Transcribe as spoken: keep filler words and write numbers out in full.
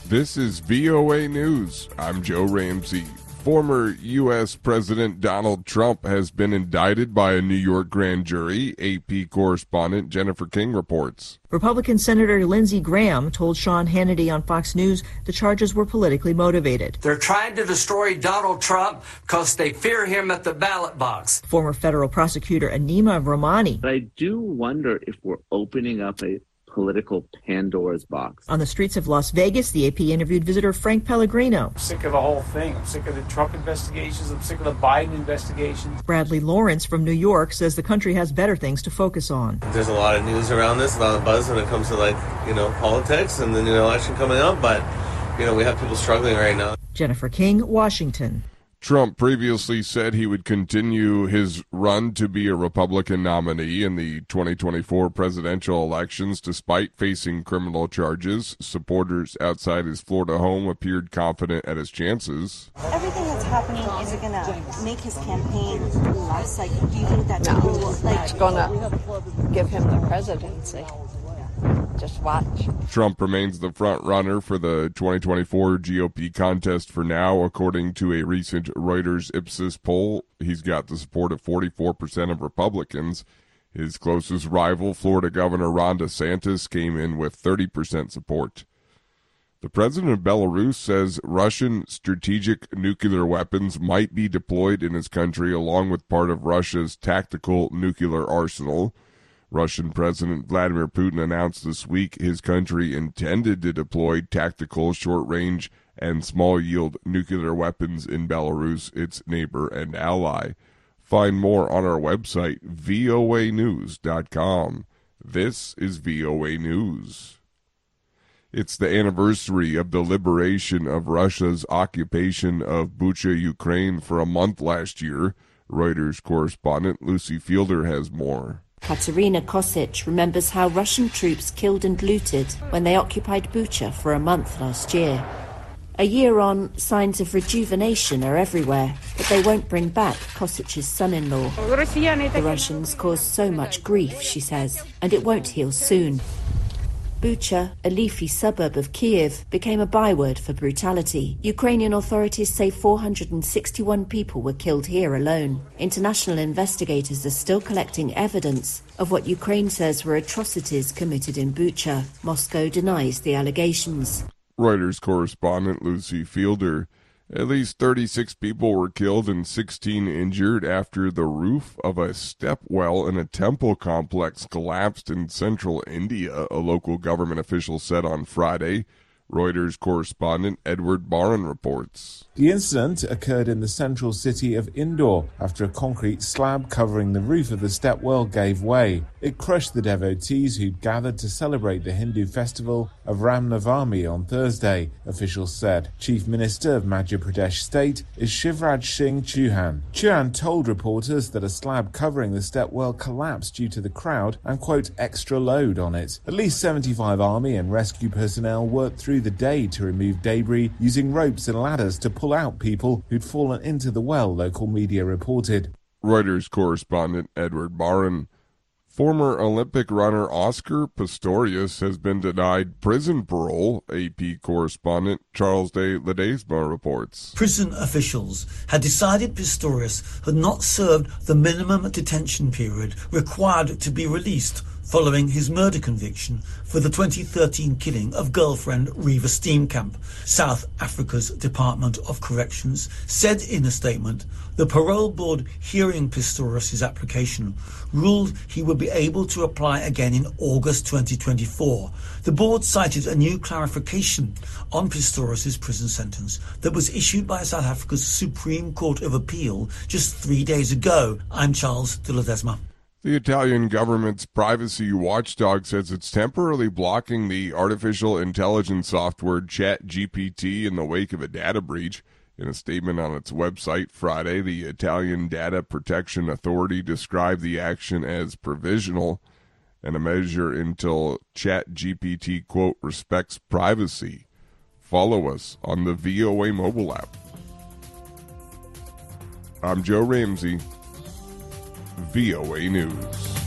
This is V O A News. I'm Joe Ramsey. Former U S President Donald Trump has been indicted by a New York grand jury, A P correspondent Jennifer King reports. Republican Senator Lindsey Graham told Sean Hannity on Fox News the charges were politically motivated. They're trying to destroy Donald Trump because they fear him at the ballot box. Former federal prosecutor Anima Romani. But I do wonder if we're opening up a political Pandora's box. On the streets of Las Vegas, the A P interviewed visitor Frank Pellegrino. I'm sick of the whole thing. I'm sick of the Trump investigations. I'm sick of the Biden investigations. Bradley Lawrence from New York says the country has better things to focus on. There's a lot of news around this, a lot of buzz when it comes to, like, you know, politics and then, you know, election coming up. But, you know, we have people struggling right now. Jennifer King, Washington. Trump previously said he would continue his run to be a Republican nominee in the twenty twenty-four presidential elections despite facing criminal charges. Supporters outside his Florida home appeared confident at his chances. Everything that's happening, is it going to make his campaign less? Like, do you think that no, will, like, it's going to give him the presidency. Just watch. Trump remains the front runner for the twenty twenty-four G O P contest for now. According to a recent Reuters Ipsos poll, he's got the support of forty-four percent of Republicans. His closest rival, Florida Governor Ron DeSantis, came in with thirty percent support. The president of Belarus says Russian strategic nuclear weapons might be deployed in his country along with part of Russia's tactical nuclear arsenal. Russian President Vladimir Putin announced this week his country intended to deploy tactical, short-range, and small-yield nuclear weapons in Belarus, its neighbor and ally. Find more on our website, V O A news dot com. This is V O A News. It's the anniversary of the liberation of Russia's occupation of Bucha, Ukraine, for a month last year. Reuters correspondent Lucy Fielder has more. Katerina Kosic remembers how Russian troops killed and looted when they occupied Bucha for a month last year. A year on, signs of rejuvenation are everywhere, but they won't bring back Kosic's son-in-law. The Russians caused so much grief, she says, and it won't heal soon. Bucha, a leafy suburb of Kiev, became a byword for brutality. Ukrainian authorities say four hundred sixty-one people were killed here alone. International investigators are still collecting evidence of what Ukraine says were atrocities committed in Bucha. Moscow denies the allegations. Reuters correspondent Lucy Fielder. At least thirty-six people were killed and sixteen injured after the roof of a step well in a temple complex collapsed in central India, a local government official said on Friday. Reuters correspondent Edward Barron reports. The incident occurred in the central city of Indore after a concrete slab covering the roof of the stepwell gave way. It crushed the devotees who'd gathered to celebrate the Hindu festival of Ram Navami on Thursday, officials said. Chief Minister of Madhya Pradesh State is Shivraj Singh Chauhan. Chauhan told reporters that a slab covering the stepwell collapsed due to the crowd and, quote, extra load on it. At least seventy-five army and rescue personnel worked through the day to remove debris using ropes and ladders to pull out people who'd fallen into the well, local media reported. Reuters correspondent Edward Barron. Former Olympic runner Oscar Pistorius has been denied prison parole, A P correspondent Charles de Ledesma reports. Prison officials had decided Pistorius had not served the minimum detention period required to be released following his murder conviction for the twenty thirteen killing of girlfriend Reva Steenkamp. South Africa's Department of Corrections said in a statement the parole board hearing Pistorius' application ruled he would be able to apply again in August twenty twenty-four. The board cited a new clarification on Pistorius' prison sentence that was issued by South Africa's Supreme Court of Appeal just three days ago. I'm Charles de Ledesma. The Italian government's privacy watchdog says it's temporarily blocking the artificial intelligence software ChatGPT in the wake of a data breach. In a statement on its website Friday, the Italian Data Protection Authority described the action as provisional and a measure until ChatGPT, quote, respects privacy. Follow us on the V O A mobile app. I'm Joe Ramsey, V O A News.